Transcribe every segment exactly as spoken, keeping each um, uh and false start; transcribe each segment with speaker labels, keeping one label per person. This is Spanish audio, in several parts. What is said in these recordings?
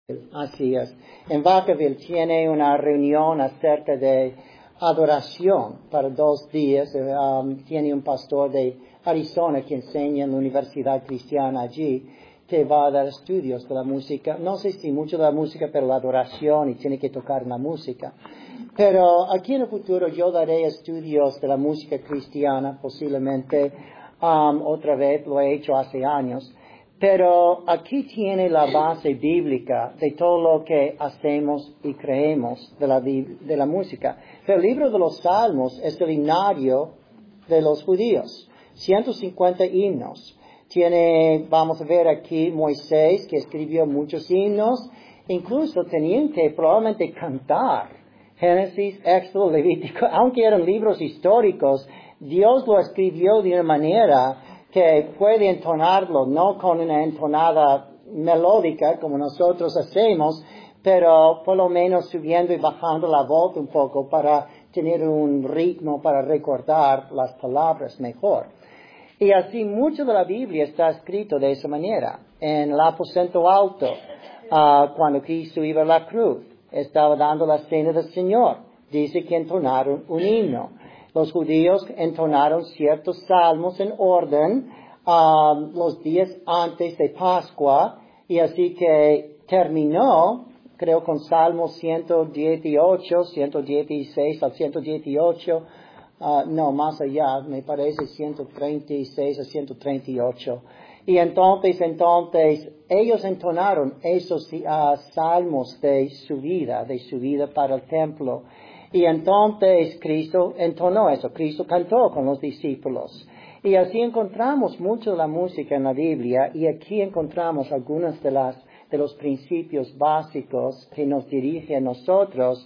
Speaker 1: Así es. En Vacaville tiene una reunión acerca de adoración para dos días. Um, tiene un pastor de Arizona que enseña en la Universidad Cristiana allí, que va a dar estudios de la música. No sé si mucho de la música, pero la adoración y tiene que tocar la música. Pero aquí en el futuro yo daré estudios de la música cristiana, posiblemente um, otra vez, lo he hecho hace años. Pero aquí tiene la base bíblica de todo lo que hacemos y creemos de la, de la música. El libro de los Salmos es el himnario de los judíos. ciento cincuenta himnos. Tiene, vamos a ver aquí, Moisés, que escribió muchos himnos. Incluso tenían que probablemente cantar. Génesis, Éxodo, Levítico, aunque eran libros históricos, Dios lo escribió de una manera que puede entonarlo, no con una entonada melódica como nosotros hacemos, pero por lo menos subiendo y bajando la voz un poco para tener un ritmo para recordar las palabras mejor. Y así mucho de la Biblia está escrito de esa manera. En el aposento alto, uh, cuando Cristo iba a la cruz, estaba dando la cena del Señor. Dice que entonaron un himno. Los judíos entonaron ciertos salmos en orden um, los días antes de Pascua, y así que terminó, creo, con Salmos ciento dieciocho, ciento dieciséis al ciento dieciocho, uh, no, más allá, me parece ciento treinta y seis a ciento treinta y ocho. Y entonces, entonces, ellos entonaron esos uh, salmos de su vida, de su vida para el templo. Y entonces Cristo entonó eso, Cristo cantó con los discípulos. Y así encontramos mucho de la música en la Biblia, y aquí encontramos algunos de las, de los principios básicos que nos dirigen a nosotros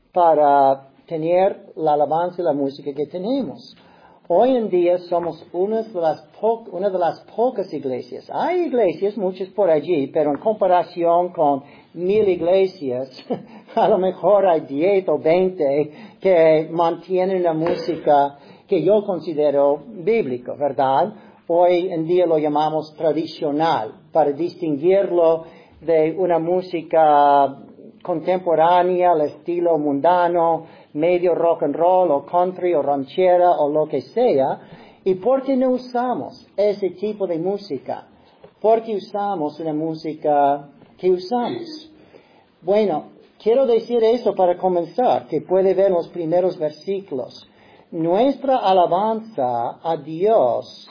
Speaker 1: para tener la alabanza y la música que tenemos. Hoy en día somos una de las, po- una de las pocas iglesias. Hay iglesias, muchas por allí, pero en comparación con mil iglesias, a lo mejor hay diez o veinte que mantienen la música que yo considero bíblica, ¿verdad? Hoy en día lo llamamos tradicional, para distinguirlo de una música contemporánea, al estilo mundano, medio rock and roll, o country, o ranchera, o lo que sea. ¿Y por qué no usamos ese tipo de música? ¿Por qué usamos una música que usamos? Bueno, quiero decir eso para comenzar, que puede ver los primeros versículos. Nuestra alabanza a Dios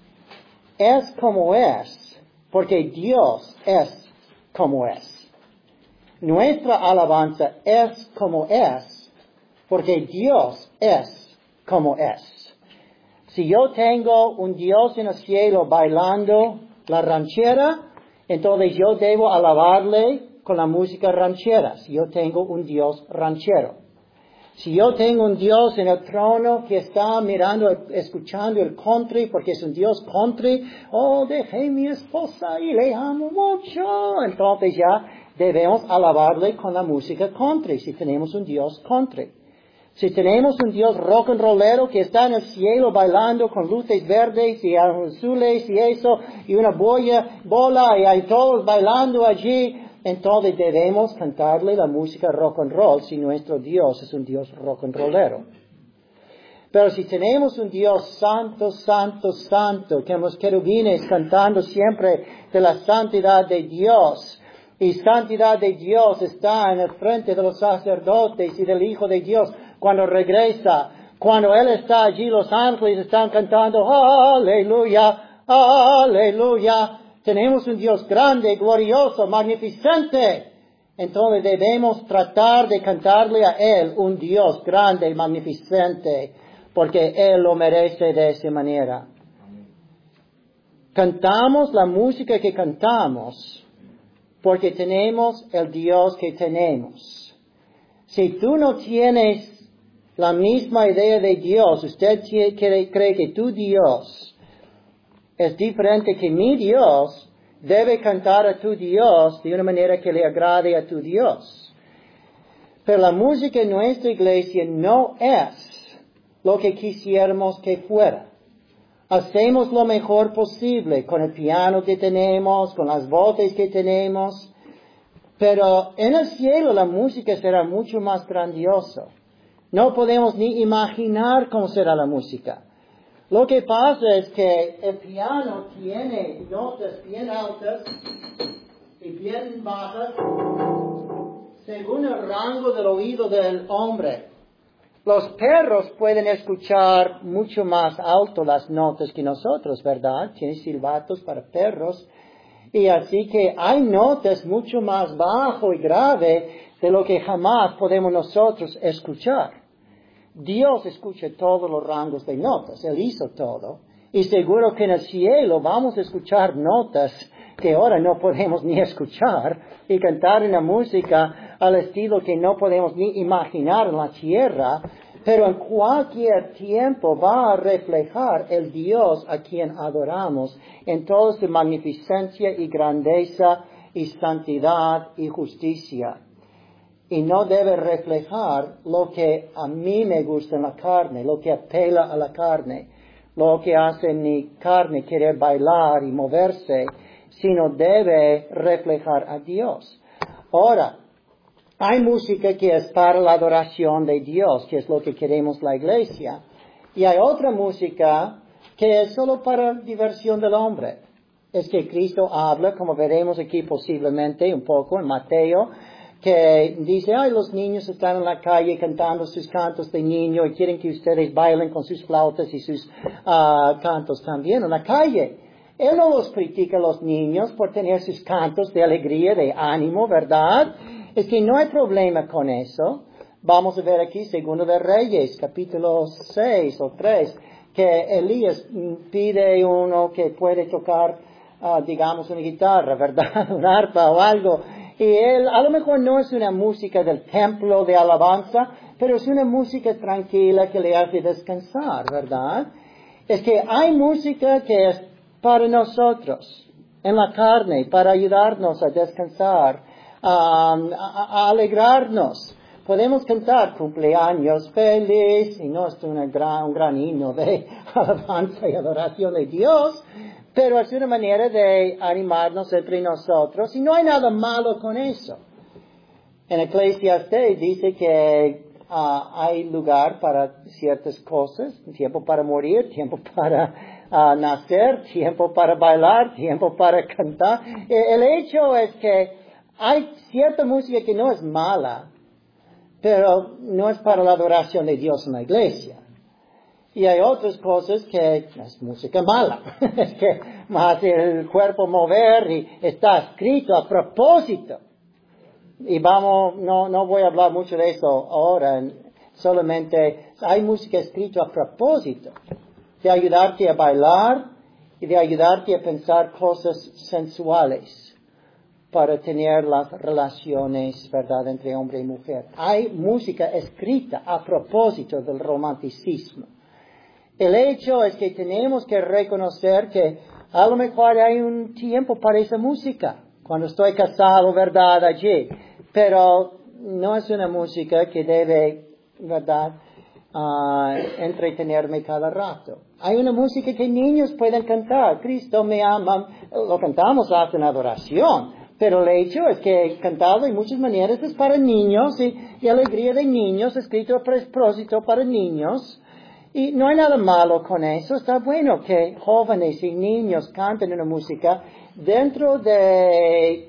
Speaker 1: es como es, porque Dios es como es. Nuestra alabanza es como es, porque Dios es como es. Si yo tengo un Dios en el cielo bailando la ranchera, entonces yo debo alabarle con la música ranchera, si yo tengo un Dios ranchero. Si yo tengo un Dios en el trono que está mirando, escuchando el country, porque es un Dios country, oh, dejé mi esposa y le amo mucho, entonces ya debemos alabarle con la música country, si tenemos un Dios country. Si tenemos un Dios rock and rollero que está en el cielo bailando con luces verdes y azules y eso, y una boya, bola, y hay todos bailando allí, entonces debemos cantarle la música rock and roll si nuestro Dios es un Dios rock and rollero. Pero si tenemos un Dios santo, santo, santo, que hemos querubines cantando siempre de la santidad de Dios, y santidad de Dios está en el frente de los sacerdotes y del Hijo de Dios cuando regresa, cuando Él está allí, los ángeles están cantando, aleluya, aleluya. Tenemos un Dios grande, glorioso, magnificente. Entonces debemos tratar de cantarle a Él un Dios grande, magnificente, porque Él lo merece de esa manera. Cantamos la música que cantamos porque tenemos el Dios que tenemos. Si tú no tienes la misma idea de Dios, usted cree, cree que tu Dios es diferente que mi Dios, debe cantar a tu Dios de una manera que le agrade a tu Dios. Pero la música en nuestra iglesia no es lo que quisiéramos que fuera. Hacemos lo mejor posible con el piano que tenemos, con las voces que tenemos, Pero en el cielo la música será mucho más grandiosa. No podemos ni imaginar cómo será la música. Lo que pasa es que el piano tiene notas bien altas y bien bajas según el rango del oído del hombre. Los perros pueden escuchar mucho más alto las notas que nosotros, ¿verdad? Tienen silbatos para perros. Y así que hay notas mucho más bajo y grave de lo que jamás podemos nosotros escuchar. Dios escucha todos los rangos de notas. Él hizo todo. Y seguro que en el cielo vamos a escuchar notas que ahora no podemos ni escuchar y cantar una música al estilo que no podemos ni imaginar en la tierra, pero en cualquier tiempo va a reflejar el Dios a quien adoramos en toda su magnificencia y grandeza y santidad y justicia. Y no debe reflejar lo que a mí me gusta en la carne, lo que apela a la carne, lo que hace mi carne querer bailar y moverse, sino debe reflejar a Dios. Ahora, hay música que es para la adoración de Dios, que es lo que queremos la iglesia. Y hay otra música que es solo para diversión del hombre. Es que Cristo habla, como veremos aquí posiblemente un poco en Mateo, que dice, ay, los niños están en la calle cantando sus cantos de niño y quieren que ustedes bailen con sus flautas y sus uh, cantos también en la calle. Él no los critica a los niños por tener sus cantos de alegría, de ánimo, ¿verdad? Es que no hay problema con eso. Vamos a ver aquí, Segundo de Reyes, capítulo seis o tres, que Elías pide uno que puede tocar, uh, digamos, una guitarra, ¿verdad? Una arpa o algo. Y él, a lo mejor no es una música del templo de alabanza, pero es una música tranquila que le hace descansar, ¿verdad? Es que hay música que es para nosotros, en la carne, para ayudarnos a descansar, um, a, a alegrarnos. Podemos cantar cumpleaños feliz, y no es una gran, un gran himno de alabanza y adoración de Dios, pero es una manera de animarnos entre nosotros, y no hay nada malo con eso. En Eclesiastés dice que uh, hay lugar para ciertas cosas, tiempo para morir, tiempo para uh, nacer, tiempo para bailar, tiempo para cantar. El hecho es que hay cierta música que no es mala, pero no es para la adoración de Dios en la iglesia. Y hay otras cosas que es música mala, es que hace el cuerpo mover y está escrito a propósito. Y vamos, no, no voy a hablar mucho de eso ahora, solamente hay música escrita a propósito, de ayudarte a bailar y de ayudarte a pensar cosas sensuales para tener las relaciones, ¿verdad?, entre hombre y mujer. Hay música escrita a propósito del romanticismo. El hecho es que tenemos que reconocer que a lo mejor hay un tiempo para esa música, cuando estoy casado, ¿verdad?, allí. Pero no es una música que debe, ¿verdad?, uh, entretenerme cada rato. Hay una música que niños pueden cantar. Cristo me ama. Lo cantamos hasta en adoración. Pero el hecho es que cantado de muchas maneras es para niños y, y alegría de niños, escrito a propósito para niños. Y no hay nada malo con eso. Está bueno que jóvenes y niños canten una música dentro de,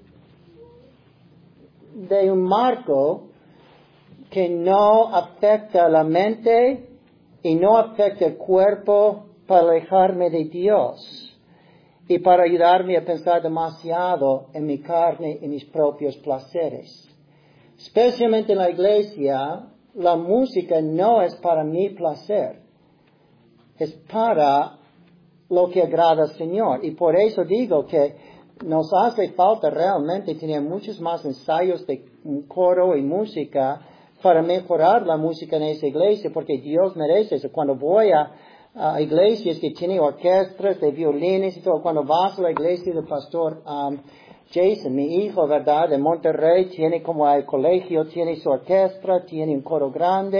Speaker 1: de un marco que no afecta la mente y no afecta el cuerpo para alejarme de Dios y para ayudarme a pensar demasiado en mi carne y mis propios placeres. Especialmente en la iglesia, la música no es para mi placer, es para lo que agrada al Señor. Y por eso digo que nos hace falta realmente tener muchos más ensayos de coro y música para mejorar la música en esa iglesia, porque Dios merece eso. Cuando voy a, a iglesias que tienen orquestas de violines y todo, cuando vas a la iglesia del pastor um, Jason, mi hijo, ¿verdad?, de Monterrey, tiene como el colegio, tiene su orquesta, tiene un coro grande,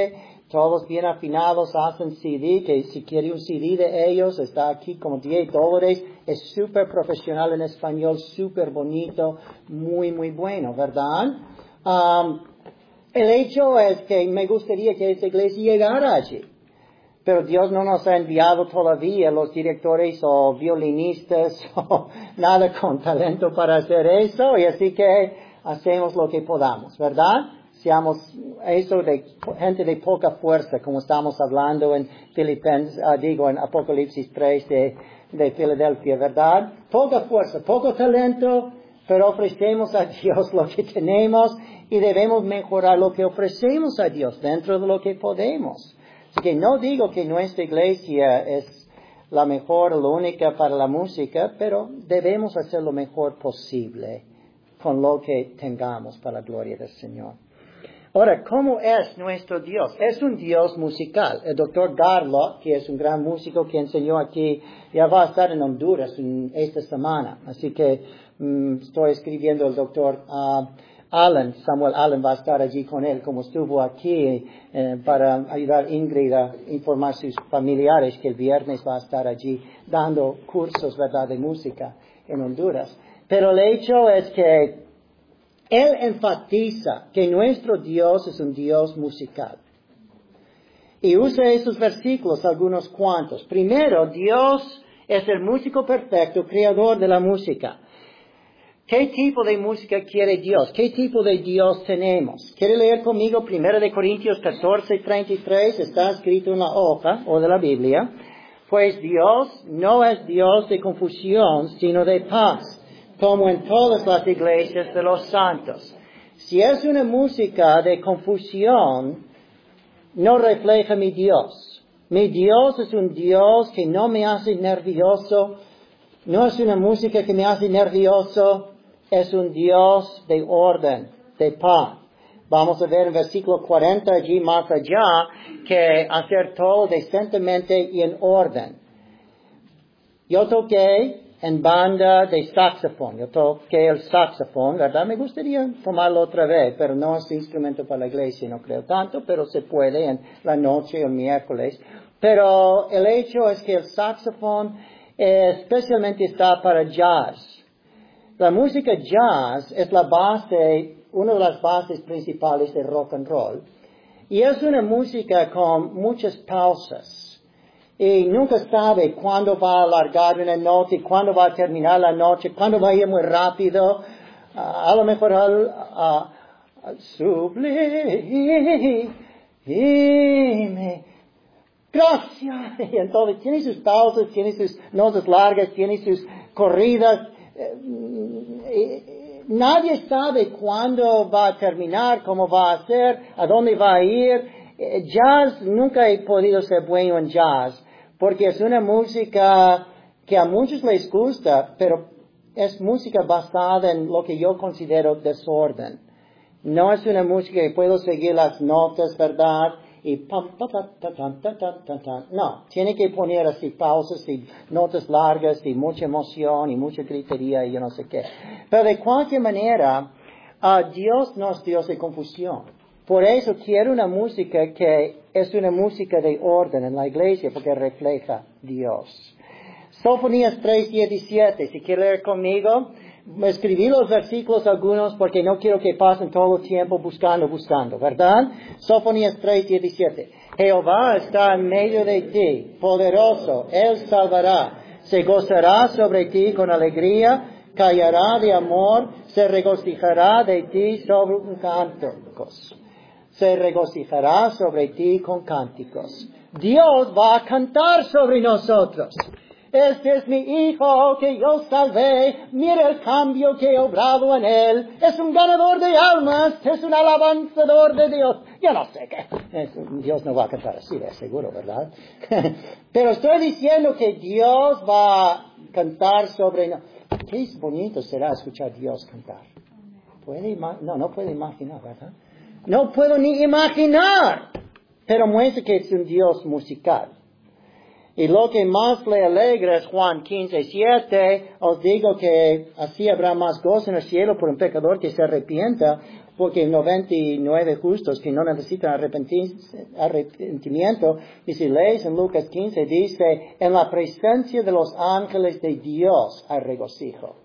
Speaker 1: todos bien afinados, hacen C D, que si quiere un C D de ellos, está aquí como diez dólares. Es súper profesional en español, súper bonito, muy, muy bueno, ¿verdad? Um, el hecho es que me gustaría que esta iglesia llegara allí. Pero Dios no nos ha enviado todavía los directores o violinistas o nada con talento para hacer eso, y así que hacemos lo que podamos, ¿verdad? Seamos eso de gente de poca fuerza, como estamos hablando en Filipenses, uh, digo en Apocalipsis tres de, de Filadelfia, ¿verdad? Poca fuerza, poco talento, pero ofrecemos a Dios lo que tenemos y debemos mejorar lo que ofrecemos a Dios dentro de lo que podemos. Así que no digo que nuestra iglesia es la mejor, la única para la música, pero debemos hacer lo mejor posible con lo que tengamos para la gloria del Señor. Ahora, ¿cómo es nuestro Dios? Es un Dios musical. El doctor Garlock, que es un gran músico que enseñó aquí, ya va a estar en Honduras en esta semana. Así que um, estoy escribiendo al doctor uh, Allen, Samuel Allen va a estar allí con él, como estuvo aquí, eh, para ayudar a Ingrid a informar a sus familiares que el viernes va a estar allí dando cursos, ¿verdad?, de música en Honduras. Pero el hecho es que él enfatiza que nuestro Dios es un Dios musical. Y usa esos versículos, algunos cuantos. Primero, Dios es el músico perfecto, creador de la música. ¿Qué tipo de música quiere Dios? ¿Qué tipo de Dios tenemos? ¿Quiere leer conmigo primero de Corintios catorce, treinta y tres? Está escrito en la hoja o de la Biblia. Pues Dios no es Dios de confusión, sino de paz, como en todas las iglesias de los santos. Si es una música de confusión, no refleja mi Dios. Mi Dios es un Dios que no me hace nervioso. No es una música que me hace nervioso. Es un Dios de orden, de paz. Vamos a ver en versículo cuarenta allí más allá que hacer todo decentemente y en orden. Yo toqué en banda de saxofón. Yo toqué el saxofón, ¿verdad? Me gustaría tomarlo otra vez, pero no es instrumento para la iglesia, no creo tanto, pero se puede en la noche o el miércoles. Pero el hecho es que el saxofón eh, especialmente está para jazz. La música jazz es la base, una de las bases principales de rock and roll. Y es una música con muchas pausas. Y nunca sabe cuándo va a alargar una nota y cuándo va a terminar la noche, cuándo va a ir muy rápido. Uh, a lo mejor al uh, uh, sublime. Gracias. Y entonces tiene sus pausas, tiene sus notas largas, tiene sus corridas. Nadie sabe cuándo va a terminar, cómo va a ser, a dónde va a ir. Jazz, nunca he podido ser bueno en jazz, porque es una música que a muchos les gusta, pero es música basada en lo que yo considero desorden. No es una música que puedo seguir las notas, ¿verdad? Y pam, pam, pam, pam, pam, pam, pam, pam. No, tiene que poner así pausas y notas largas y mucha emoción y mucha gritería y yo no sé qué. Pero de cualquier manera, uh, Dios no es Dios de confusión. Por eso quiero una música que es una música de orden en la iglesia, porque refleja Dios. Sofonías tres diecisiete, si quiere leer conmigo. Escribí los versículos algunos porque no quiero que pasen todo el tiempo buscando, buscando, ¿verdad? Sofonías tres diecisiete. Jehová está en medio de ti, poderoso, Él salvará. Se gozará sobre ti con alegría, callará de amor, se regocijará de ti sobre un cánticos. Se regocijará sobre ti con cánticos. Dios va a cantar sobre nosotros. Este es mi hijo que yo salvé, mira el cambio que he obrado en él. Es un ganador de almas, es un alabanzador de Dios. Yo no sé qué. Dios no va a cantar así, de seguro, ¿verdad? Pero estoy diciendo que Dios va a cantar sobre nosotros. Qué bonito será escuchar a Dios cantar. ¿Puede no, no puede imaginar, ¿verdad? No puedo ni imaginar. Pero muestra que es un Dios musical. Y lo que más le alegra es Juan quince siete. Os digo que así habrá más gozo en el cielo por un pecador que se arrepienta, porque noventa y nueve justos que no necesitan arrepentimiento. Y si lees en Lucas quince, dice, en la presencia de los ángeles de Dios hay regocijo.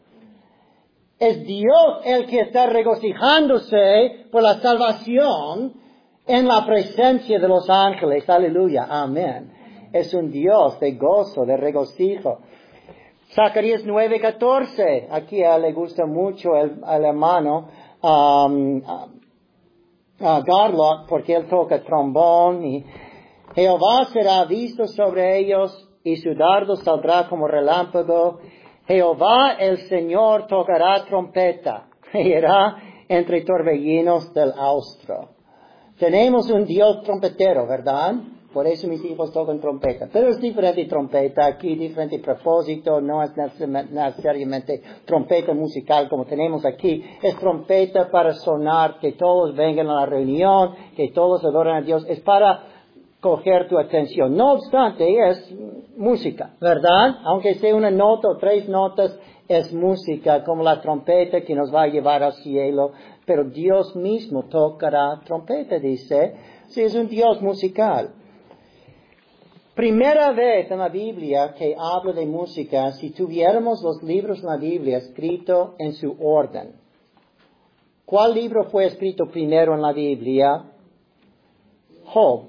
Speaker 1: Es Dios el que está regocijándose por la salvación en la presencia de los ángeles. Aleluya, amén. Es un Dios de gozo, de regocijo. Zacarías nueve catorce. Aquí a él le gusta mucho el, el hermano um, uh, uh, Garlock, porque él toca trombón. Y Jehová será visto sobre ellos y su dardo saldrá como relámpago. Jehová el Señor tocará trompeta y irá entre torbellinos del austro. Tenemos un Dios trompetero, ¿verdad? Por eso mis hijos tocan trompeta. Pero es diferente trompeta, aquí diferente propósito, no es necesariamente trompeta musical como tenemos aquí. Es trompeta para sonar, que todos vengan a la reunión, que todos adoren a Dios. Es para coger tu atención. No obstante, es música, ¿verdad? Aunque sea una nota o tres notas, es música como la trompeta que nos va a llevar al cielo. Pero Dios mismo tocará trompeta, dice. Sí, es un Dios musical. Primera vez en la Biblia que habla de música, si tuviéramos los libros en la Biblia escritos en su orden. ¿Cuál libro fue escrito primero en la Biblia? Job.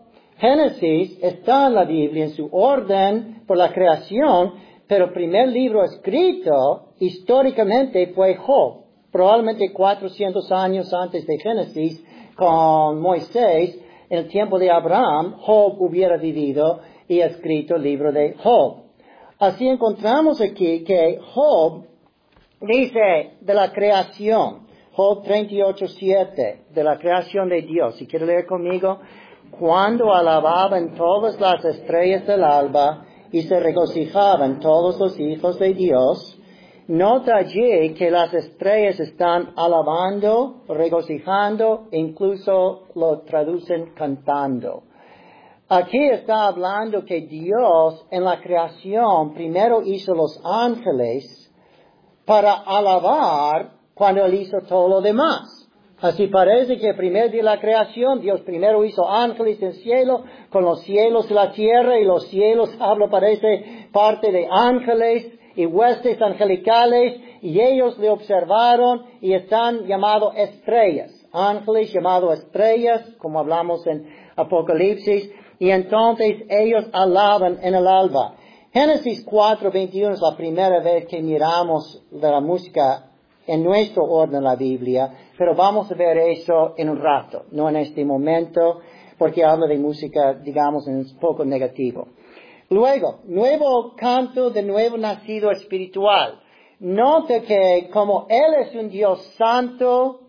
Speaker 1: Génesis está en la Biblia en su orden por la creación, pero el primer libro escrito históricamente fue Job. Probablemente cuatrocientos años antes de Génesis, con Moisés, en el tiempo de Abraham, Job hubiera vivido y escrito el libro de Job. Así encontramos aquí que Job dice de la creación, Job treinta y ocho, siete, de la creación de Dios. Si quiere leer conmigo, cuando alababan todas las estrellas del alba y se regocijaban todos los hijos de Dios. Nota allí que las estrellas están alabando, regocijando, e incluso lo traducen cantando. Aquí está hablando que Dios en la creación primero hizo los ángeles para alabar cuando Él hizo todo lo demás. Así parece que el primer día de la creación, Dios primero hizo ángeles en el cielo, con los cielos y la tierra, y los cielos, habla, parece parte de ángeles y huestes angelicales, y ellos le observaron y están llamados estrellas. Ángeles llamados estrellas, como hablamos en Apocalipsis, y entonces ellos alaban en el alba. Génesis cuatro veintiuno es la primera vez que miramos de la música en nuestro orden en la Biblia, pero vamos a ver eso en un rato, no en este momento, porque habla de música, digamos, en un poco negativo. Luego, nuevo canto de nuevo nacido espiritual. Nota que como Él es un Dios santo,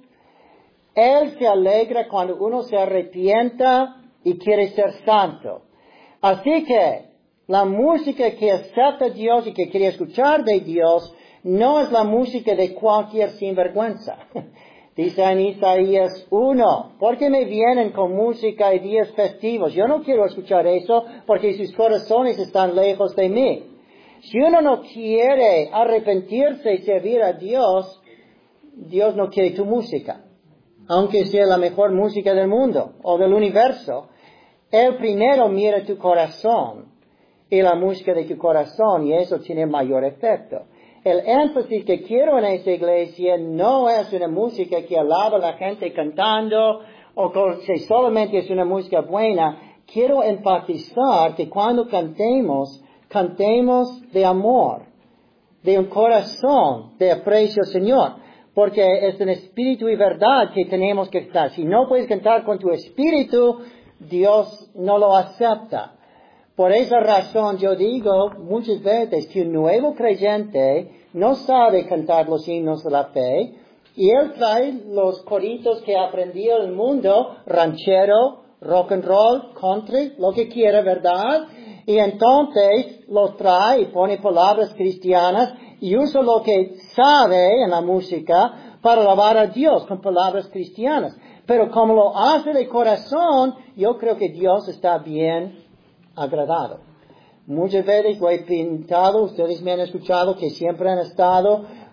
Speaker 1: Él se alegra cuando uno se arrepienta y quiere ser santo. Así que la música que acepta a Dios y que quiere escuchar de Dios no es la música de cualquier sinvergüenza. Dice en Isaías uno, ¿por qué me vienen con música y días festivos? Yo no quiero escuchar eso porque sus corazones están lejos de mí. Si uno no quiere arrepentirse y servir a Dios, Dios no quiere tu música. Aunque sea la mejor música del mundo o del universo, Él primero mira tu corazón y la música de tu corazón, y eso tiene mayor efecto. El énfasis que quiero en esta iglesia no es una música que alaba a la gente cantando o que solamente es una música buena. Quiero enfatizar que cuando cantemos, cantemos de amor, de un corazón de aprecio al Señor, porque es en espíritu y verdad que tenemos que estar. Si no puedes cantar con tu espíritu, Dios no lo acepta. Por esa razón yo digo muchas veces que un nuevo creyente no sabe cantar los himnos de la fe, y él trae los coritos que aprendió en el mundo, ranchero, rock and roll, country, lo que quiera, ¿verdad? Y entonces los trae y pone palabras cristianas y usa lo que sabe en la música para alabar a Dios con palabras cristianas. Pero como lo hace de corazón, yo creo que Dios está bien agradado. Muchas veces lo he pintado, ustedes me han escuchado que siempre han estado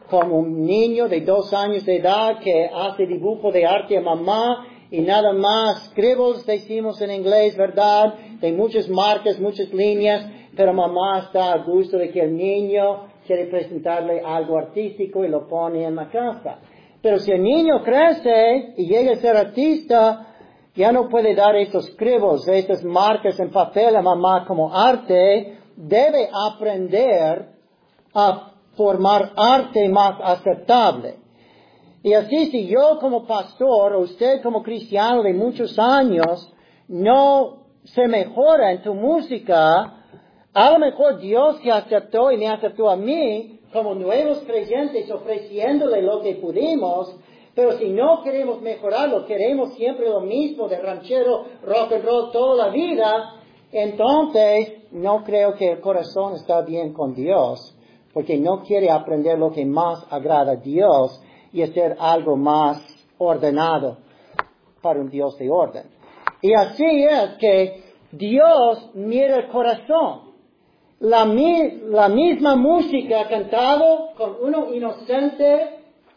Speaker 1: como un niño de dos años de edad que hace dibujo de arte a mamá y nada más. Scribbles decimos en inglés, ¿verdad? De muchas marcas, muchas líneas, pero mamá está a gusto de que el niño quiere presentarle algo artístico y lo pone en la casa. Pero si el niño crece y llega a ser artista, ya no puede dar estos scribbles, estas marcas en papel a mamá como arte. Debe aprender a formar arte más aceptable. Y así, si yo como pastor o usted como cristiano de muchos años no se mejora en tu música, a lo mejor Dios que aceptó y me aceptó a mí como nuevos creyentes ofreciéndole lo que pudimos, pero si no queremos mejorarlo, queremos siempre lo mismo de ranchero, rock and roll toda la vida, entonces no creo que el corazón está bien con Dios, porque no quiere aprender lo que más agrada a Dios y hacer algo más ordenado para un Dios de orden. Y así es que Dios mira el corazón. La, mi, la misma música cantado con uno inocente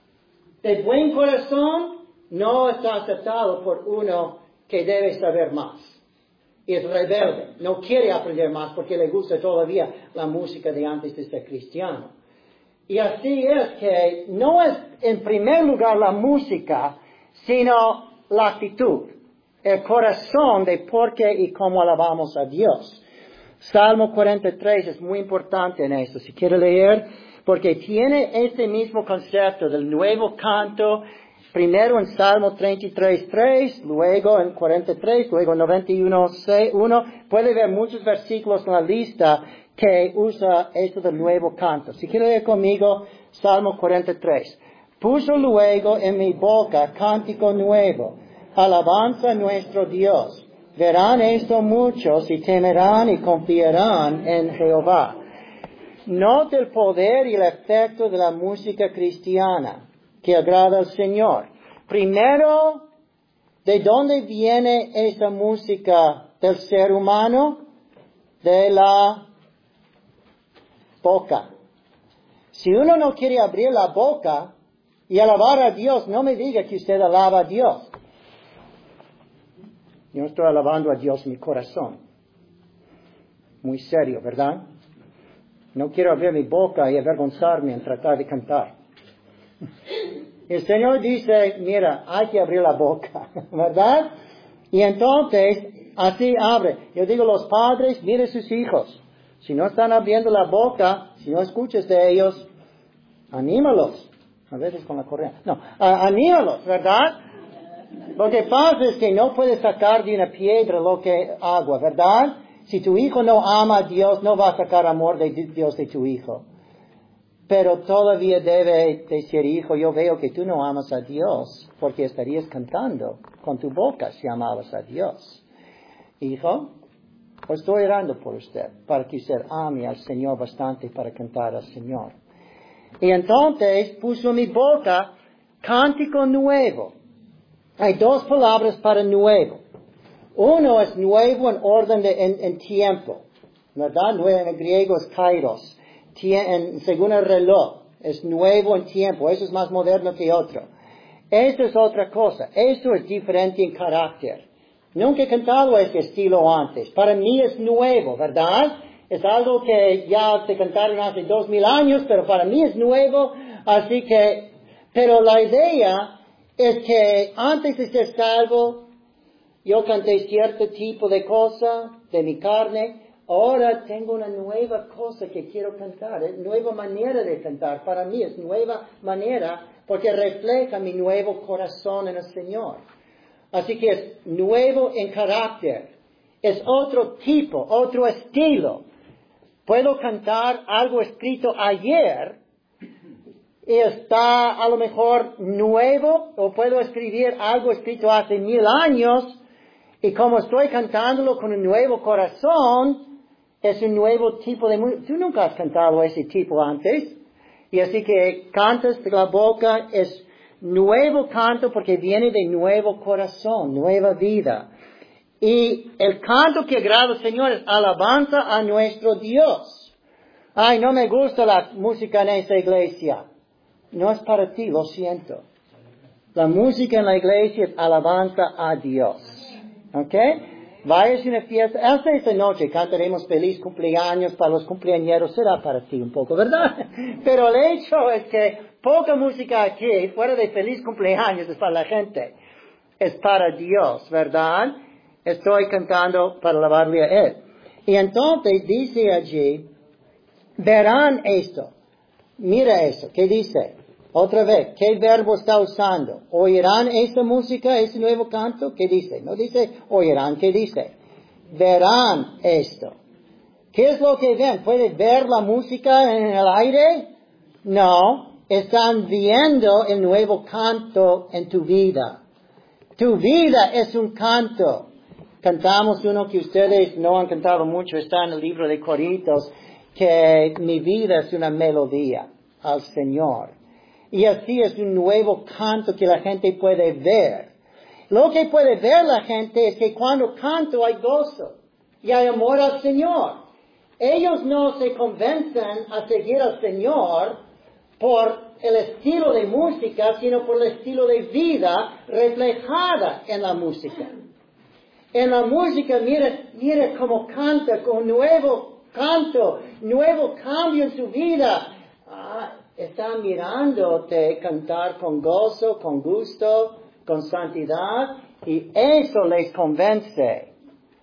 Speaker 1: de buen corazón no está aceptado por uno que debe saber más. Y es rebelde, no quiere aprender más porque le gusta todavía la música de antes de ser cristiano. Y así es que no es en primer lugar la música, sino la actitud, el corazón de por qué y cómo alabamos a Dios. Salmo cuarenta y tres es muy importante en esto, si quiere leer, porque tiene este mismo concepto del nuevo canto, primero en Salmo treinta y tres, tres, luego en cuarenta y tres, luego en noventa y uno, uno, puede ver muchos versículos en la lista que usa esto del nuevo canto. Si quiere leer conmigo, Salmo cuarenta y tres. Puso luego en mi boca cántico nuevo, alabanza a nuestro Dios. Verán esto muchos y temerán y confiarán en Jehová. Note el poder y el efecto de la música cristiana que agrada al Señor. Primero, ¿de dónde viene esta música del ser humano? De la boca. Si uno no quiere abrir la boca y alabar a Dios, no me diga que usted alaba a Dios. Yo estoy alabando a Dios en mi corazón. Muy serio, ¿verdad? No quiero abrir mi boca y avergonzarme en tratar de cantar. El Señor dice, mira, hay que abrir la boca, ¿verdad? Y entonces, así abre. Yo digo, los padres, miren sus hijos. Si no están abriendo la boca, si no escuchas de ellos, anímalos. A veces con la correa. No, uh, anímalos, ¿verdad? Lo que pasa es que no puedes sacar de una piedra lo que agua, ¿verdad? Si tu hijo no ama a Dios, no va a sacar amor de Dios de tu hijo. Pero todavía debe decir, hijo, yo veo que tú no amas a Dios, porque estarías cantando con tu boca si amabas a Dios. Hijo, estoy orando por usted, para que usted ame al Señor bastante para cantar al Señor. Y entonces puso en mi boca cántico nuevo. Hay dos palabras para nuevo. Uno es nuevo en orden de en, en tiempo, ¿verdad? Nuevo en el griego es kairos. En, según el reloj, es nuevo en tiempo. Eso es más moderno que otro. Esto es otra cosa. Esto es diferente en carácter. Nunca he cantado este estilo antes. Para mí es nuevo, ¿verdad? Es algo que ya se cantaron hace dos mil años, pero para mí es nuevo. Así que, pero la idea es que antes de ser salvo, yo canté cierto tipo de cosa de mi carne. Ahora tengo una nueva cosa que quiero cantar, es nueva manera de cantar. Para mí es nueva manera porque refleja mi nuevo corazón en el Señor. Así que es nuevo en carácter. Es otro tipo, otro estilo. Puedo cantar algo escrito ayer y está a lo mejor nuevo, o puedo escribir algo escrito hace mil años y como estoy cantándolo con un nuevo corazón, es un nuevo tipo de música. Tú nunca has cantado ese tipo antes. Y así que cantas de la boca, es nuevo canto porque viene de nuevo corazón, nueva vida. Y el canto que agrada al Señor es alabanza a nuestro Dios. Ay, no me gusta la música en esa iglesia. No es para ti, lo siento. La música en la iglesia es alabanza a Dios. ¿Ok? Vayas a una fiesta, hasta esta noche cantaremos feliz cumpleaños para los cumpleañeros, será para ti un poco, ¿verdad? Pero el hecho es que poca música aquí, fuera de feliz cumpleaños, es para la gente. Es para Dios, ¿verdad? Estoy cantando para alabarle a Él. Y entonces dice allí, verán esto. Mira eso, ¿qué dice? Otra vez, ¿qué verbo está usando? ¿Oirán esta música, este nuevo canto? ¿Qué dice? No dice oirán, ¿qué dice? Verán esto. ¿Qué es lo que ven? ¿Puede ver la música en el aire? No, están viendo el nuevo canto en tu vida. Tu vida es un canto. Cantamos uno que ustedes no han cantado mucho, está en el libro de Corintios, que mi vida es una melodía al Señor. Y así es un nuevo canto que la gente puede ver. Lo que puede ver la gente es que cuando canto hay gozo y hay amor al Señor. Ellos no se convencen a seguir al Señor por el estilo de música, sino por el estilo de vida reflejada en la música. En la música, mira, mira cómo canta con nuevo canto, nuevo cambio en su vida. Ah, están mirándote cantar con gozo, con gusto, con santidad, y eso les convence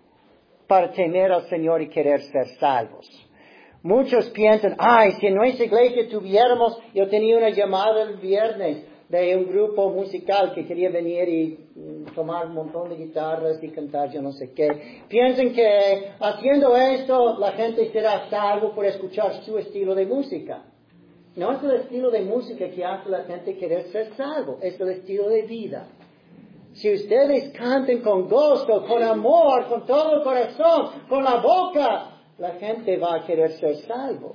Speaker 1: para temer al Señor y querer ser salvos. Muchos piensan, ay, si en nuestra iglesia tuviéramos, yo tenía una llamada el viernes de un grupo musical que quería venir y mm, tomar un montón de guitarras y cantar yo no sé qué. Piensan que haciendo esto la gente será salvo por escuchar su estilo de música. No es el estilo de música que hace a la gente querer ser salvo, es el estilo de vida. Si ustedes cantan con gozo, con amor, con todo el corazón, con la boca, la gente va a querer ser salvo.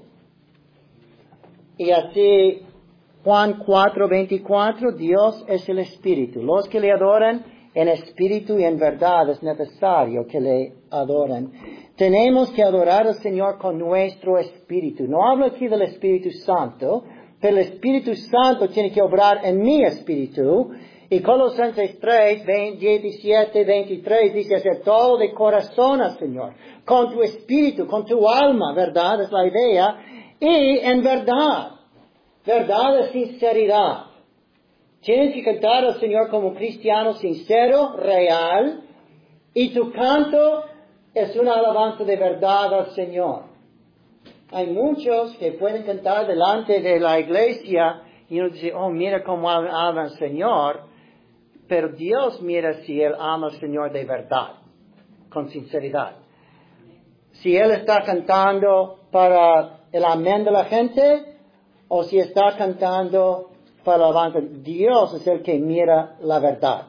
Speaker 1: Y así, Juan cuatro veinticuatro, Dios es el Espíritu. Los que le adoran en espíritu y en verdad es necesario que le adoren. Tenemos que adorar al Señor con nuestro espíritu. No hablo aquí del Espíritu Santo, pero el Espíritu Santo tiene que obrar en mi espíritu. Y Colosenses tres, diecisiete, veintitrés dice hacer todo de corazón al Señor, con tu espíritu, con tu alma, ¿verdad? Es la idea. Y en verdad, verdad es sinceridad. Tienes que cantar al Señor como cristiano sincero, real, y tu canto es una alabanza de verdad al Señor. Hay muchos que pueden cantar delante de la iglesia y uno dice, oh, mira cómo ama al Señor, pero Dios mira si Él ama al Señor de verdad, con sinceridad. Si Él está cantando para el amén de la gente, o si está cantando para la alabanza. Dios es el que mira la verdad.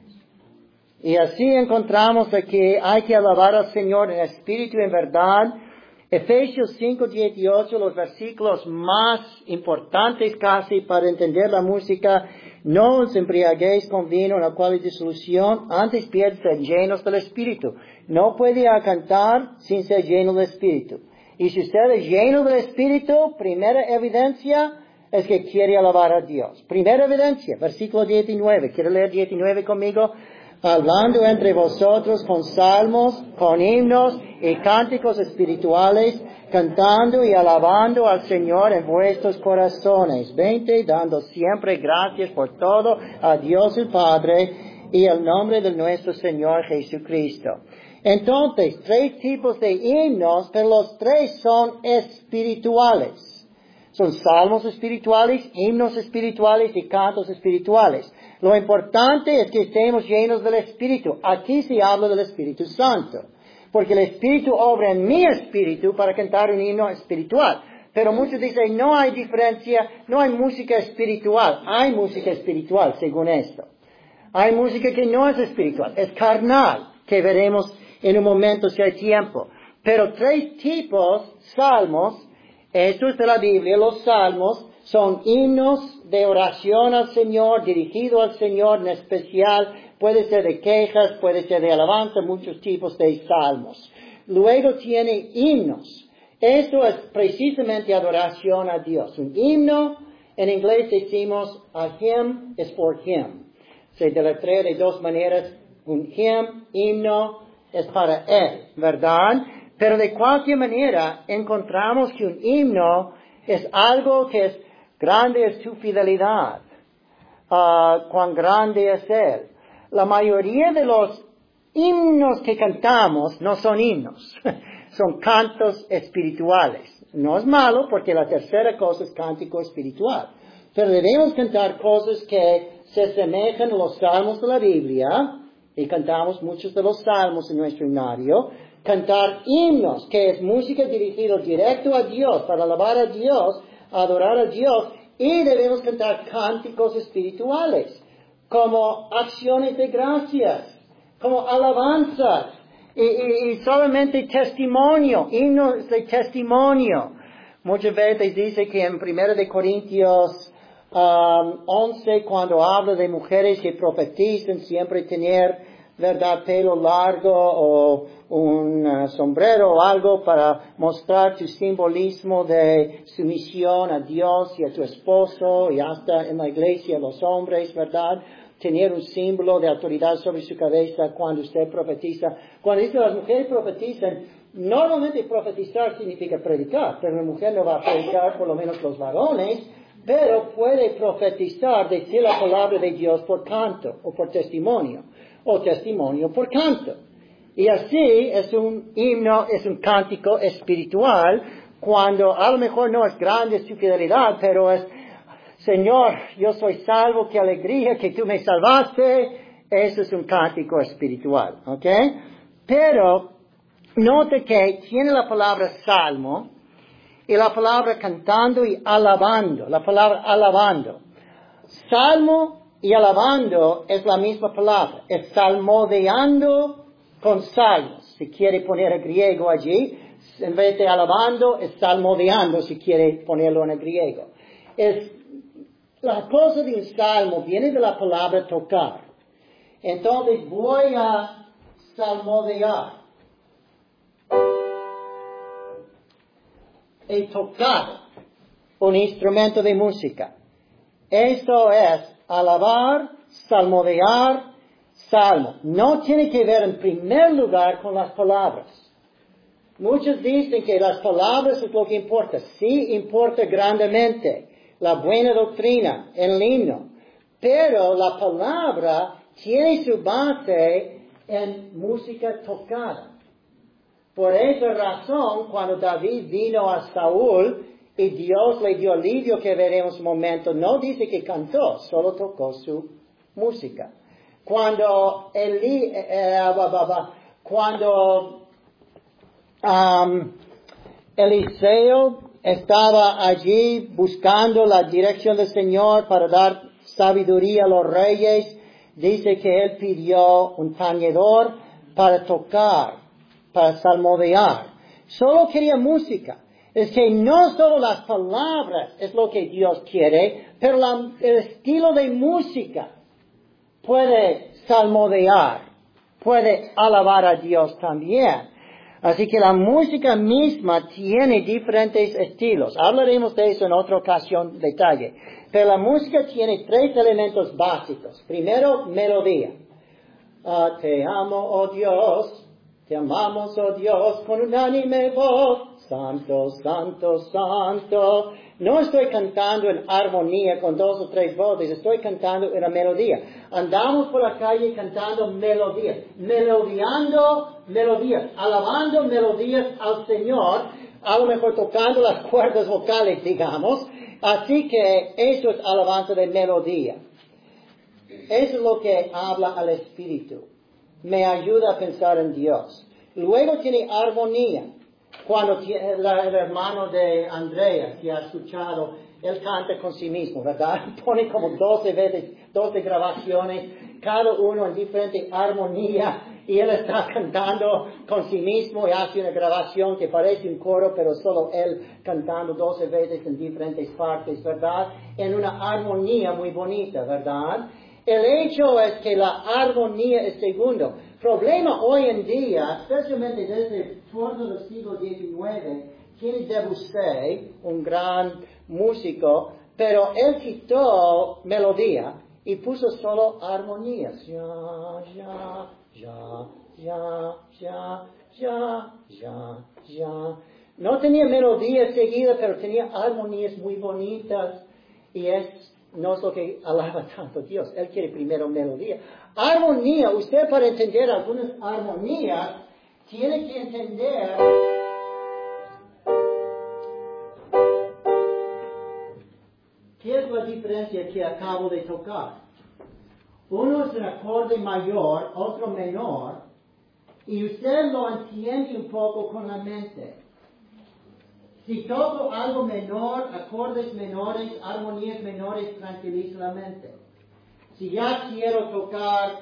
Speaker 1: Y así encontramos aquí, hay que alabar al Señor en espíritu y en verdad. Efesios cinco dieciocho, los versículos más importantes casi para entender la música. No os embriaguéis con vino en el cual hay disolución, antes bien sed llenos del Espíritu. No puede cantar sin ser lleno del Espíritu. Y si usted es lleno del Espíritu, primera evidencia es que quiere alabar a Dios. Primera evidencia, versículo diecinueve. ¿Quiere leer diecinueve conmigo? Hablando entre vosotros con salmos, con himnos y cánticos espirituales, cantando y alabando al Señor en vuestros corazones. veinte, dando siempre gracias por todo a Dios el Padre y el nombre de nuestro Señor Jesucristo. Entonces, tres tipos de himnos, pero los tres son espirituales. Son salmos espirituales, himnos espirituales y cantos espirituales. Lo importante es que estemos llenos del Espíritu. Aquí se habla del Espíritu Santo. Porque el Espíritu obra en mi espíritu para cantar un himno espiritual. Pero muchos dicen, no hay diferencia, no hay música espiritual. Hay música espiritual, según esto. Hay música que no es espiritual, es carnal, que veremos en un momento si hay tiempo. Pero tres tipos, salmos, esto es de la Biblia, los salmos son himnos de oración al Señor, dirigido al Señor en especial, puede ser de quejas, puede ser de alabanza, muchos tipos de salmos. Luego tiene himnos. Esto es precisamente adoración a Dios. Un himno En inglés decimos a hymn es for him. Se deletrea de dos maneras. Un hymn, himno, es para él, ¿verdad? Pero de cualquier manera encontramos que un himno es algo que es grande es tu fidelidad. Uh, cuán grande es él. La mayoría de los himnos que cantamos no son himnos, son cantos espirituales. No es malo porque la tercera cosa es cántico espiritual. Pero debemos cantar cosas que se asemejan a los salmos de la Biblia, y cantamos muchos de los salmos en nuestro himnario. Cantar himnos, que es música dirigida directo a Dios, para alabar a Dios, adorar a Dios, y debemos cantar cánticos espirituales, como acciones de gracias, como alabanzas, y, y, y solamente testimonio, himnos de testimonio. Muchas veces dice que en primera de Corintios um, once, cuando habla de mujeres que profetizan, siempre tener, verdad, pelo largo o un uh, sombrero o algo para mostrar tu simbolismo de sumisión a Dios y a tu esposo, y hasta en la iglesia los hombres, verdad, tener un símbolo de autoridad sobre su cabeza cuando usted profetiza. Cuando dice las mujeres profetizan, normalmente profetizar significa predicar, pero la mujer no va a predicar, por lo menos los varones, pero puede profetizar, decir la palabra de Dios por canto o por testimonio, o testimonio por canto. Y así es un himno, es un cántico espiritual, cuando a lo mejor no es grande su fidelidad, pero es: Señor, yo soy salvo, qué alegría que tú me salvaste. Eso es un cántico espiritual, ¿ok? Pero note que tiene la palabra salmo y la palabra cantando y alabando, la palabra alabando. Salmo y alabando es la misma palabra, es salmodeando con salmos. Si quiere poner el griego allí, en vez de alabando, es salmodeando si quiere ponerlo en el griego. Es La cosa de un salmo viene de la palabra tocar. Entonces voy a salmodear. He tocado un instrumento de música. Esto es alabar, salmodear, salmo. No tiene que ver en primer lugar con las palabras. Muchos dicen que las palabras es lo que importa. Sí importa grandemente la buena doctrina, el himno, pero la palabra tiene su base en música tocada. Por esa razón, cuando David vino a Saúl y Dios le dio alivio, que veremos un momento, no dice que cantó, solo tocó su música. Cuando Eli, eh, eh, cuando um, Eliseo estaba allí buscando la dirección del Señor para dar sabiduría a los reyes, dice que él pidió un tañedor para tocar, para salmodear. Solo quería música. Es que no solo las palabras es lo que Dios quiere, pero la, el estilo de música puede salmodear, puede alabar a Dios también. Así que la música misma tiene diferentes estilos. Hablaremos de eso en otra ocasión, detalle. Pero la música tiene tres elementos básicos. Primero, melodía. Uh, te amo, oh Dios, te amamos, oh Dios, con unánime voz. Santo, santo, santo. No estoy cantando en armonía con dos o tres voces, estoy cantando en la melodía. Andamos por la calle cantando melodías, melodiando melodías, alabando melodías al Señor, a lo mejor tocando las cuerdas vocales, digamos. Así que eso es alabanza de melodía. Eso es lo que habla al Espíritu. Me ayuda a pensar en Dios. Luego tiene armonía. Cuando la, el hermano de Andrea, que ha escuchado, él canta con sí mismo, ¿verdad? Pone como doce veces, doce grabaciones, cada uno en diferente armonía, y él está cantando con sí mismo y hace una grabación que parece un coro, pero solo él cantando doce veces en diferentes partes, ¿verdad? En una armonía muy bonita, ¿verdad? El hecho es que la armonía es segundo. Problema hoy en día, especialmente desde todo el siglo diecinueve, tiene Debussy, un gran músico, Pero él quitó melodía y puso solo armonías. Ya, ya, ya, ya, ya, ya, ya, ya. No tenía melodía seguida, pero tenía armonías muy bonitas. Y es, no es lo que alaba tanto Dios. Él quiere primero melodía. Armonía, usted para entender algunas armonías, tiene que entender qué es la diferencia que acabo de tocar. Uno es un acorde mayor, otro menor, y usted lo entiende un poco con la mente. Si toco algo menor, acordes menores, armonías menores, tranquiliza la mente. Si ya quiero tocar,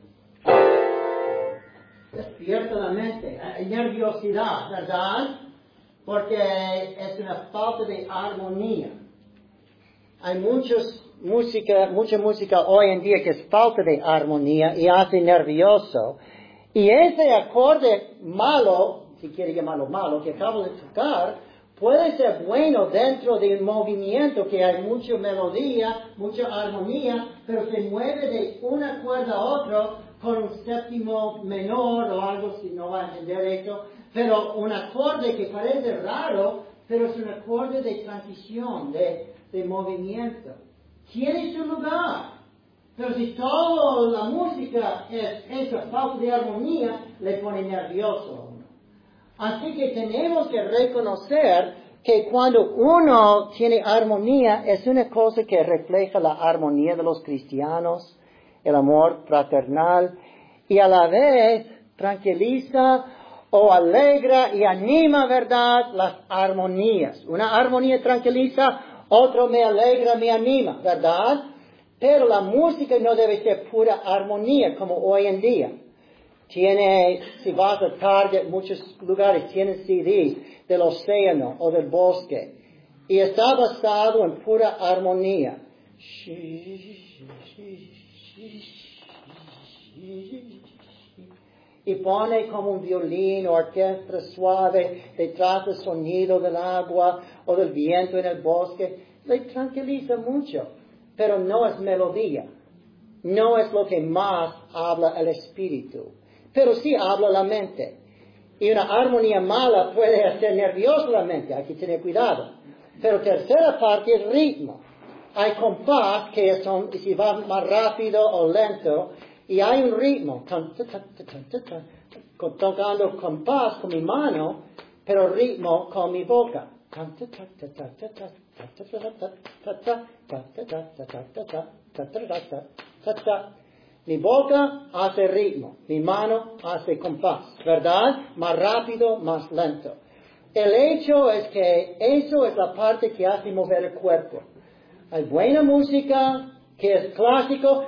Speaker 1: despierta la mente, hay nerviosidad, ¿verdad? Porque es una falta de armonía. Hay muchos música, mucha música hoy en día que es falta de armonía y hace nervioso. Y ese acorde malo, si quiere llamarlo malo, que acabo de tocar, puede ser bueno dentro de un movimiento que hay mucha melodía, mucha armonía, pero se mueve de una cuerda a otra con un séptimo menor o algo, si no va a entender eso. Pero un acorde que parece raro, pero es un acorde de transición, de, de movimiento. Tiene su lugar. Pero si toda la música es esa falta de armonía, le pone nervioso a uno. Así que tenemos que reconocer que cuando uno tiene armonía, es una cosa que refleja la armonía de los cristianos, el amor fraternal, y a la vez tranquiliza o alegra y anima, ¿verdad?, las armonías. Una armonía tranquiliza, otro me alegra, me anima, ¿verdad? Pero la música no debe ser pura armonía como hoy en día. Tiene, si vas a Target, muchos lugares tienen C Ds del océano o del bosque. Y está basado en pura armonía. Y pone como un violín o orquesta suave detrás del sonido del agua o del viento en el bosque. Le tranquiliza mucho. Pero no es melodía. No es lo que más habla el espíritu. Pero sí habla la mente. Y una armonía mala puede hacer nerviosa la mente. Hay que tener cuidado. Pero tercera parte es ritmo. Hay compás que son, si va más rápido o lento, y hay un ritmo. Tocando compás con mi mano, pero ritmo con mi boca. Mi boca hace ritmo, mi mano hace compás, ¿verdad? Más rápido, más lento. El hecho es que eso es la parte que hace mover el cuerpo. Hay buena música que es clásico,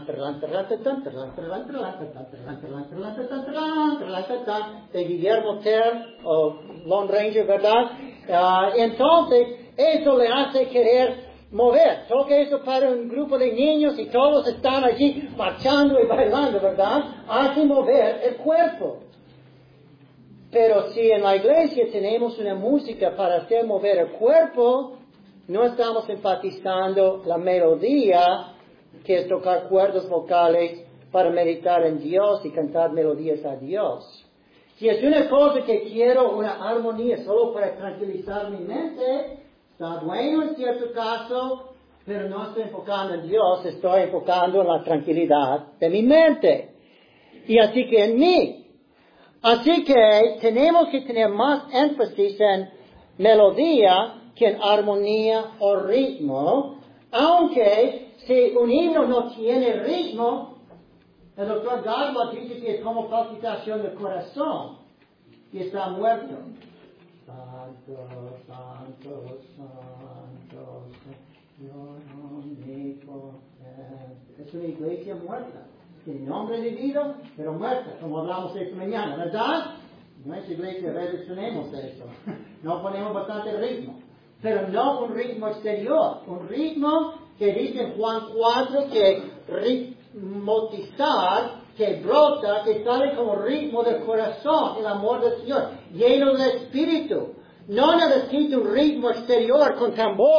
Speaker 1: de Guillermo Tell o Lone Ranger, ¿verdad? Uh, entonces, eso le hace querer mover. Toca eso para un grupo de niños y todos están allí marchando y bailando, ¿verdad? Hace mover el cuerpo. Pero si en la iglesia tenemos una música para hacer mover el cuerpo, no estamos enfatizando la melodía, que es tocar cuerdas vocales para meditar en Dios y cantar melodías a Dios. Si es una cosa que quiero una armonía solo para tranquilizar mi mente, está bueno en cierto caso, pero no estoy enfocando en Dios, estoy enfocando en la tranquilidad de mi mente. Y así que en mí. Así que tenemos que tener más énfasis en melodía que en armonía o ritmo, aunque si un himno no tiene ritmo, el doctor Garland dice que es como palpitación del corazón y está muerto. Santo, santo, santo, Señor omnipotente. Es una iglesia muerta. Tiene nombre de vida, pero muerta, como hablamos esta mañana, ¿verdad? En nuestra iglesia a veces tenemos eso. No ponemos bastante ritmo. Pero no un ritmo exterior. Un ritmo que dice en Juan cuatro que ritmotizar, que brota, que sale como ritmo del corazón, el amor del Señor, lleno del Espíritu. No necesita un ritmo exterior con tambores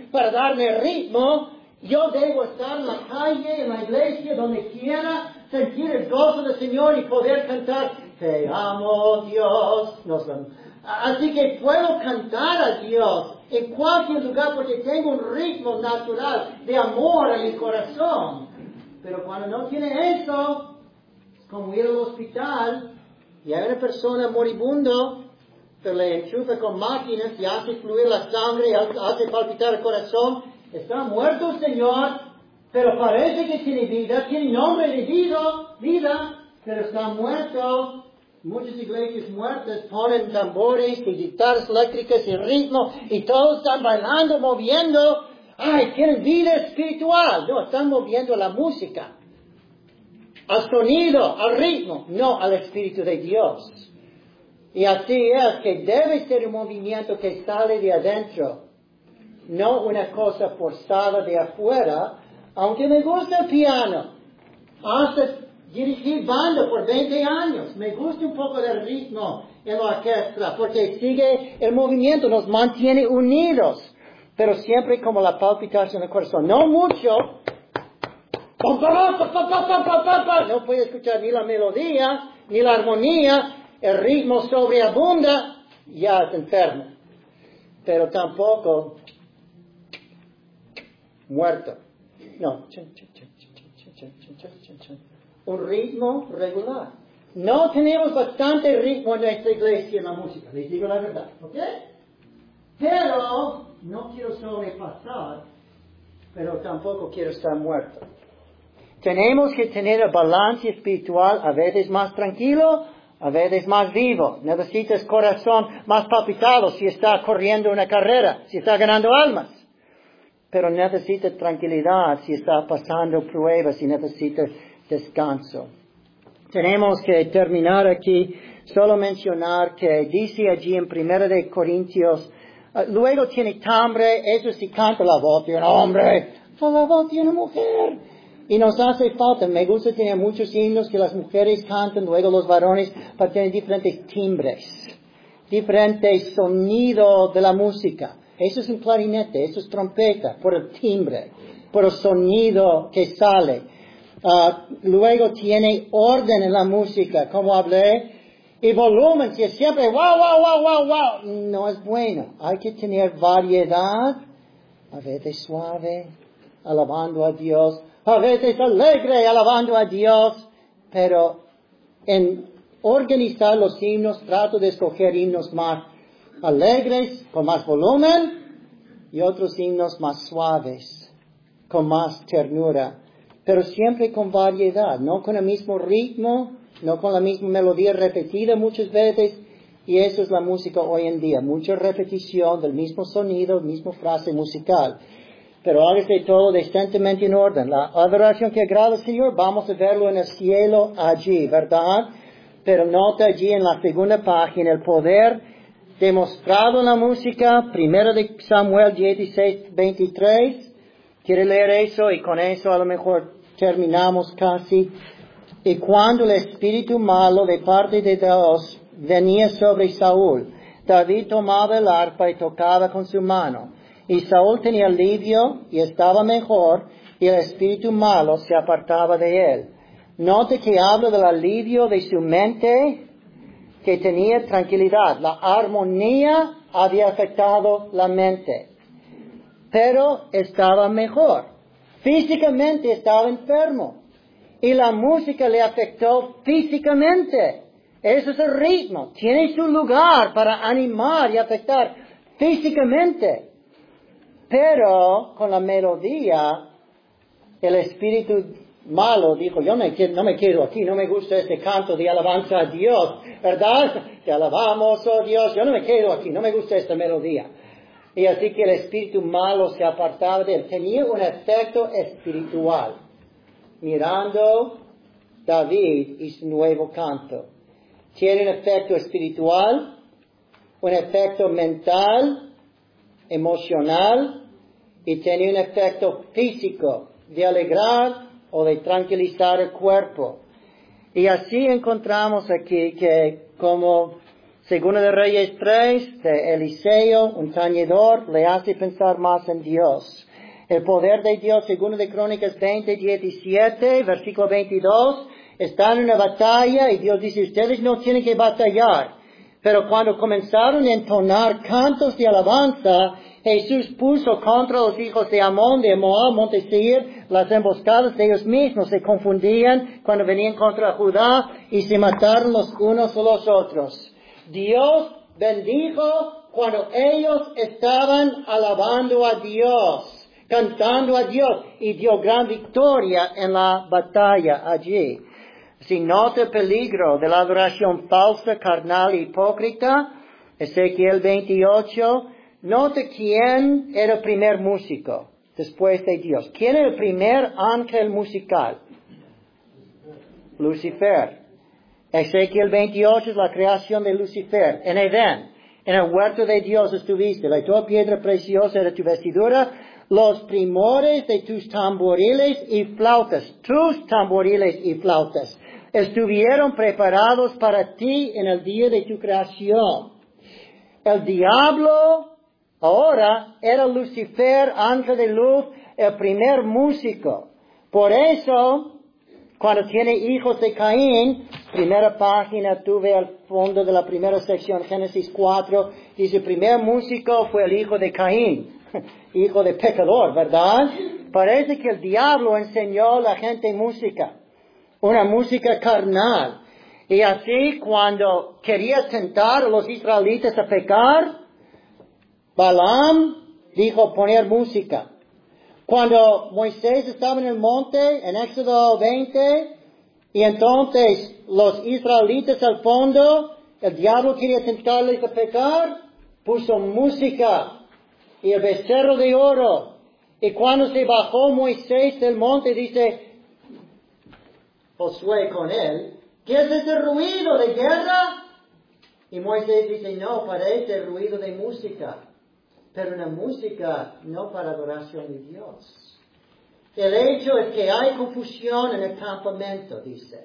Speaker 1: para darme ritmo. Yo debo estar en la calle, en la iglesia, donde quiera, sentir el gozo del Señor y poder cantar, te amo Dios. No, así que puedo cantar a Dios en cualquier lugar porque tengo un ritmo natural de amor en mi corazón. Pero cuando no tiene eso, es como ir al hospital y hay una persona moribundo, pero le enchufa con máquinas y hace fluir la sangre y hace palpitar el corazón. Está muerto el Señor, pero parece que tiene vida, tiene nombre de vida, vida, pero está muerto. Muchas iglesias muertas ponen tambores y guitarras eléctricas y ritmo y todos están bailando, moviendo. ¡Ay, tienen vida espiritual! No, están moviendo la música, al sonido, al ritmo, no al Espíritu de Dios. Y así es que debe ser un movimiento que sale de adentro, no una cosa forzada de afuera, aunque me gusta el piano. Hasta dirigí banda por veinte años. Me gusta un poco del ritmo en la orquesta, porque sigue el movimiento, nos mantiene unidos. Pero siempre como la palpitación del corazón. No mucho. No puede escuchar ni la melodía, ni la armonía. El ritmo sobreabunda, ya es enfermo. Pero tampoco muerto. No. Un ritmo regular. No tenemos bastante ritmo en nuestra iglesia en la música, les digo la verdad, ¿ok? Pero no quiero sobrepasar, pero tampoco quiero estar muerto. Tenemos que tener el balance espiritual, a veces más tranquilo, a veces más vivo. Necesitas corazón más palpitado si está corriendo una carrera, si está ganando almas. Pero necesitas tranquilidad si está pasando pruebas y necesitas descanso. Tenemos que terminar aquí, solo mencionar que dice allí en Primera de Corintios, uh, luego tiene timbre, eso sí canta la voz de un hombre, la voz de una mujer. Y nos hace falta, me gusta tener muchos himnos que las mujeres cantan, luego los varones, para tener diferentes timbres, diferentes sonidos de la música. Eso es un clarinete, eso es trompeta, por el timbre, por el sonido que sale. Uh, luego tiene orden en la música, como hablé, y volumen, si es siempre wow, wow, wow, wow, wow, no es bueno. Hay que tener variedad, a veces suave, alabando a Dios, a veces alegre, alabando a Dios, pero en organizar los himnos, trato de escoger himnos más alegres, con más volumen, y otros himnos más suaves, con más ternura. Pero siempre con variedad, no con el mismo ritmo, no con la misma melodía repetida muchas veces, y eso es la música hoy en día, mucha repetición del mismo sonido, misma frase musical. Pero hágase todo decentemente en orden. La adoración que agrada al Señor, vamos a verlo en el cielo allí, ¿verdad? Pero nota allí en la segunda página el poder demostrado en la música, primero de Samuel dieciséis, veintitrés. ¿Quiere leer eso? Y con eso a lo mejor terminamos casi. Y cuando el espíritu malo de parte de Dios venía sobre Saúl, David tomaba el arpa y tocaba con su mano. Y Saúl tenía alivio y estaba mejor, y el espíritu malo se apartaba de él. Note que habla del alivio de su mente, que tenía tranquilidad. La armonía había afectado la mente. Pero estaba mejor. Físicamente estaba enfermo. Y la música le afectó físicamente. Eso es el ritmo. Tiene su lugar para animar y afectar físicamente. Pero con la melodía, el espíritu malo dijo, yo me, no me quedo aquí, no me gusta este canto de alabanza a Dios, ¿verdad? Te alabamos, oh Dios, yo no me quedo aquí, no me gusta esta melodía. Y así que el espíritu malo se apartaba de él. Tenía un efecto espiritual. Mirando David y su nuevo canto. Tiene un efecto espiritual, un efecto mental, emocional, y tiene un efecto físico de alegrar o de tranquilizar el cuerpo. Y así encontramos aquí que como Segundo de Reyes tres, de Eliseo, un tañedor, le hace pensar más en Dios. El poder de Dios, segundo de Crónicas veinte, diecisiete, versículo veintidós, están en una batalla y Dios dice, ustedes no tienen que batallar. Pero cuando comenzaron a entonar cantos de alabanza, Jesús puso contra los hijos de Amón, de Moab, Monte Seir, las emboscadas de ellos mismos. Se confundían cuando venían contra Judá y se mataron los unos a los otros. Dios bendijo cuando ellos estaban alabando a Dios, cantando a Dios, y dio gran victoria en la batalla allí. Si nota el peligro de la adoración falsa, carnal e hipócrita, Ezequiel veintiocho, nota quién era el primer músico después de Dios. ¿Quién era el primer ángel musical? Lucifer. Ezequiel veintiocho es la creación de Lucifer. En Edén, en el huerto de Dios estuviste, la toda piedra preciosa era tu vestidura, los primores de tus tamboriles y flautas, tus tamboriles y flautas, estuvieron preparados para ti en el día de tu creación. El diablo ahora era Lucifer, ángel de luz, el primer músico. Por eso, cuando tiene hijos de Caín, primera página, tuve al fondo de la primera sección, Génesis cuatro, dice, el primer músico fue el hijo de Caín, hijo de pecador, ¿verdad? Parece que el diablo enseñó a la gente música, una música carnal. Y así, cuando quería tentar a los israelitas a pecar, Balaam dijo poner música. Cuando Moisés estaba en el monte, en Éxodo veinte, y entonces los israelitas al fondo, el diablo quería tentarles a pecar, puso música y el becerro de oro. Y cuando se bajó Moisés del monte, dice Josué con él, ¿qué es ese ruido de guerra? Y Moisés dice, no, parece ruido de música. Pero una música no para adoración de Dios. El hecho es que hay confusión en el campamento, dice.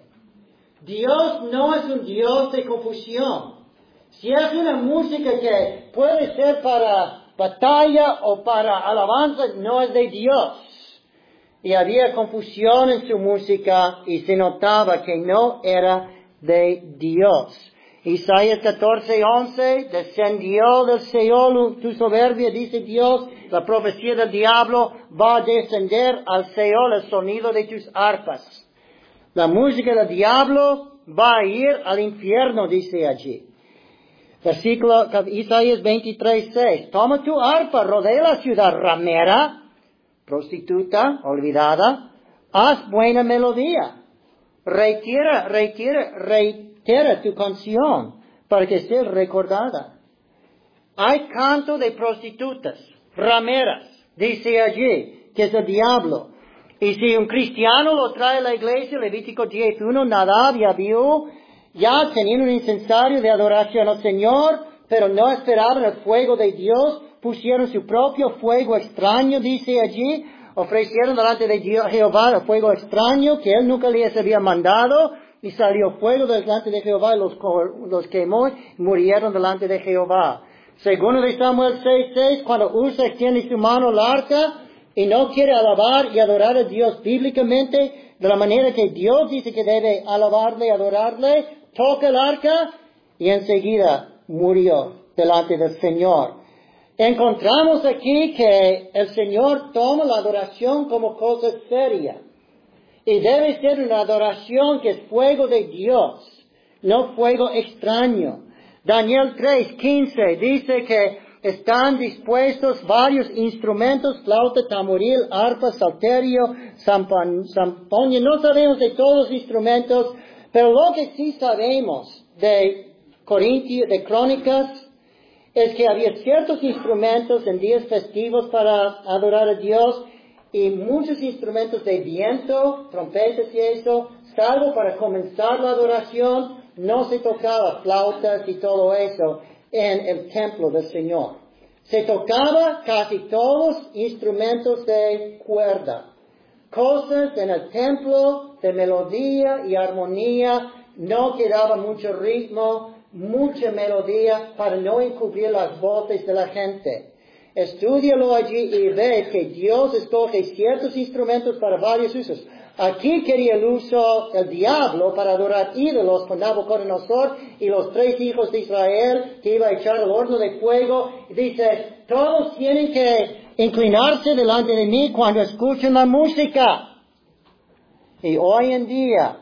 Speaker 1: Dios no es un Dios de confusión. Si es una música que puede ser para batalla o para alabanza, no es de Dios. Y había confusión en su música y se notaba que no era de Dios. Isaías catorce, once, descendió del Seol tu soberbia, dice Dios, la profecía del diablo va a descender al Seol el sonido de tus arpas. La música del diablo va a ir al infierno, dice allí. Versículo Isaías veintitrés, seis, toma tu arpa, rodea la ciudad ramera, prostituta, olvidada, haz buena melodía, reitera, reitera, reitera tu canción para que sea recordada. Hay canto de prostitutas, rameras, dice allí, que es el diablo. Y si un cristiano lo trae a la iglesia, Levítico diez uno, Nadab y Abiú, ya tenían un incensario de adoración al Señor, pero no esperaban el fuego de Dios, pusieron su propio fuego extraño, dice allí, ofrecieron delante de Dios, Jehová el fuego extraño que él nunca les había mandado, y salió fuego delante de Jehová y los, los quemó y murieron delante de Jehová. Segundo de Samuel seis seis, cuando Usa extiende su mano al arca y no quiere alabar y adorar a Dios bíblicamente de la manera que Dios dice que debe alabarle y adorarle, toca el arca y enseguida murió delante del Señor. Encontramos aquí que el Señor toma la adoración como cosa seria. Y debe ser una adoración que es fuego de Dios, no fuego extraño. Daniel tres quince dice que están dispuestos varios instrumentos, flauta, tamboril, arpa, salterio, zampoña. No sabemos de todos los instrumentos, pero lo que sí sabemos de Corintios, de Crónicas, es que había ciertos instrumentos en días festivos para adorar a Dios y muchos instrumentos de viento, trompetas y eso, salvo para comenzar la adoración, no se tocaba flautas y todo eso en el templo del Señor. Se tocaba casi todos instrumentos de cuerda, cosas en el templo de melodía y armonía, no quedaba mucho ritmo, mucha melodía para no encubrir las voces de la gente. Estúdialo allí y ve que Dios escoge ciertos instrumentos para varios usos. Aquí quería el uso el diablo para adorar ídolos con Nabucodonosor y los tres hijos de Israel que iba a echar al horno de fuego. Y dice, todos tienen que inclinarse delante de mí cuando escuchen la música. Y hoy en día,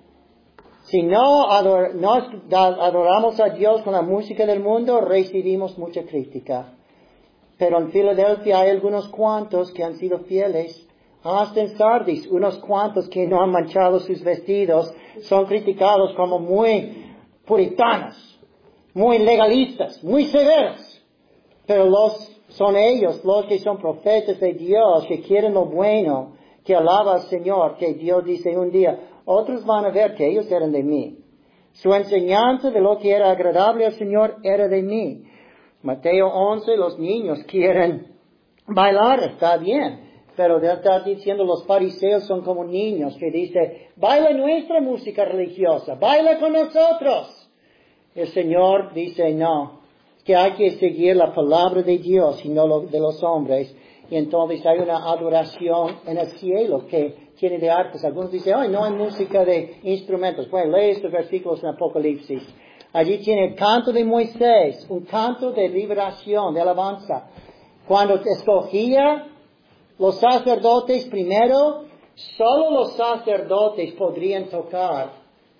Speaker 1: si no, ador, no adoramos a Dios con la música del mundo, recibimos mucha crítica. Pero en Filadelfia hay algunos cuantos que han sido fieles. Hasta en Sardis, unos cuantos que no han manchado sus vestidos, son criticados como muy puritanos, muy legalistas, muy severos. Pero los, son ellos los que son profetas de Dios, que quieren lo bueno, que alaba al Señor, que Dios dice un día, otros van a ver que ellos eran de mí. Su enseñanza de lo que era agradable al Señor era de mí. Mateo once, los niños quieren bailar, está bien. Pero Él está diciendo, los fariseos son como niños que dicen, baila nuestra música religiosa, baila con nosotros. El Señor dice, no, que hay que seguir la palabra de Dios y no lo de los hombres. Y entonces hay una adoración en el cielo que tiene de artes. Algunos dicen, ay, no hay música de instrumentos. Bueno, lee estos versículos en Apocalipsis. Allí tiene el canto de Moisés, un canto de liberación, de alabanza. Cuando escogía los sacerdotes primero, solo los sacerdotes podrían tocar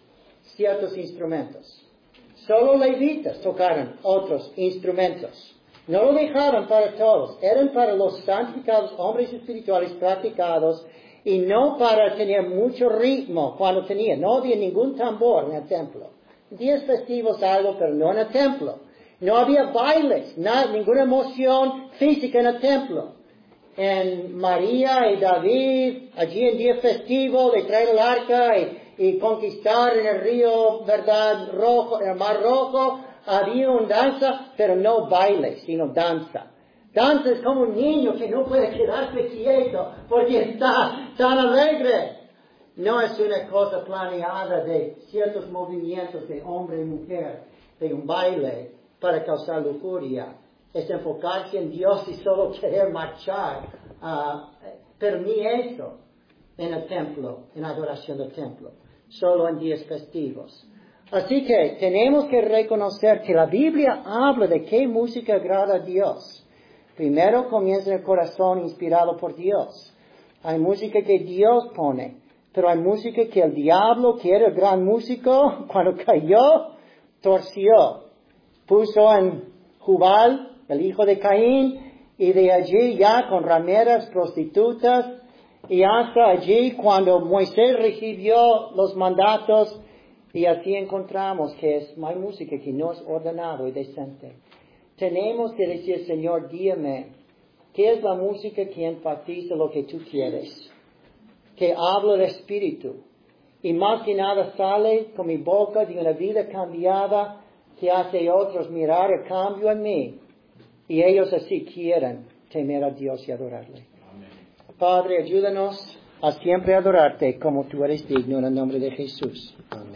Speaker 1: ciertos instrumentos. Solo levitas tocaron otros instrumentos. No lo dejaron para todos. Eran para los santificados, hombres espirituales practicados, y no para tener mucho ritmo cuando tenía. No había ningún tambor en el templo. Días festivos algo, pero no en el templo. No había bailes, nada, ninguna emoción física en el templo. En María y David, allí en día festivo, de traer el arca y, y conquistar en el río, verdad, rojo, en el mar rojo, había una danza, pero no baile, sino danza. Danza es como un niño que no puede quedarse quieto porque está tan alegre. No es una cosa planeada de ciertos movimientos de hombre y mujer, de un baile para causar lujuria. Es enfocarse en Dios y solo querer marchar. Uh, pero ni eso en el templo, en adoración del templo. Solo en días festivos. Así que tenemos que reconocer que la Biblia habla de qué música agrada a Dios. Primero comienza en el corazón inspirado por Dios. Hay música que Dios pone. Pero hay música que el diablo, que era el gran músico, cuando cayó, torció. Puso en Jubal, el hijo de Caín, y de allí ya con rameras, prostitutas, y hasta allí cuando Moisés recibió los mandatos, y así encontramos que es, hay música que no es ordenado y decente. Tenemos que decir, Señor, guíame, ¿qué es la música que enfatiza lo que tú quieres? Que habla de espíritu, y más que nada sale con mi boca de una vida cambiada, que hace a otros mirar el cambio en mí, y ellos así quieren temer a Dios y adorarle. Amén. Padre, ayúdanos a siempre adorarte como tú eres digno, en el nombre de Jesús. Amén.